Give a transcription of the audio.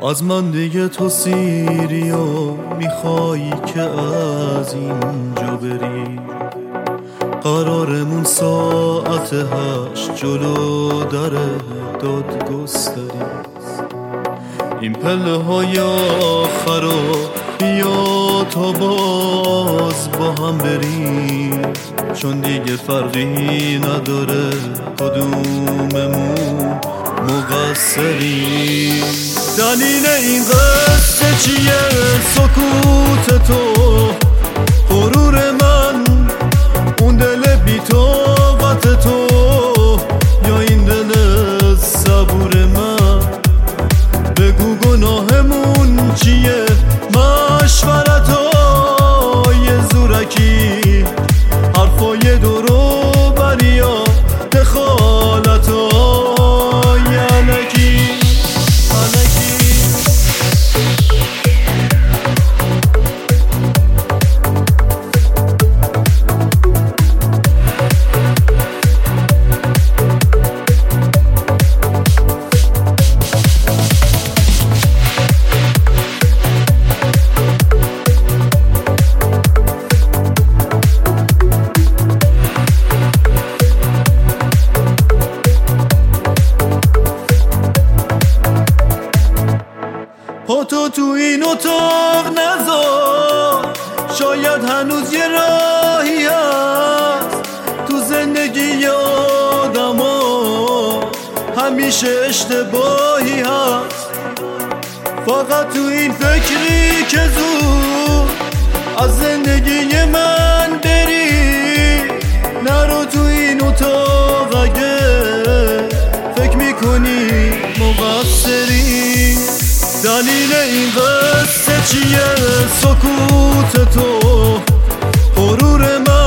از من دیگه تو سیری و میخوایی که از اینجا بری. قرارمون ساعت 8 جلو در دادگستری. این پله های آخر رو بیا تا باز با هم بریم، چون دیگه فرقی نداره کدوممون مقصریم. دلیل این قصه چیه؟ سکوت تو، غرور من، اون دل بی طاقت تو، یا این دل صبور من؟ بگو گناهمون چیه؟ مشورتای زورکی، حرفای درو بریا، دخالتای علکی. تو این اتاق نذار، شاید هنوز یه راهی هست تو زندگی آدم ها، همیشه اشتباهی هست. فقط تو این فکری که زود از زندگی من بری، نرو تو این اتاق اگه فکر میکنی مقصری. دلیل این قصه چیه؟ سکوت تو، غرور من،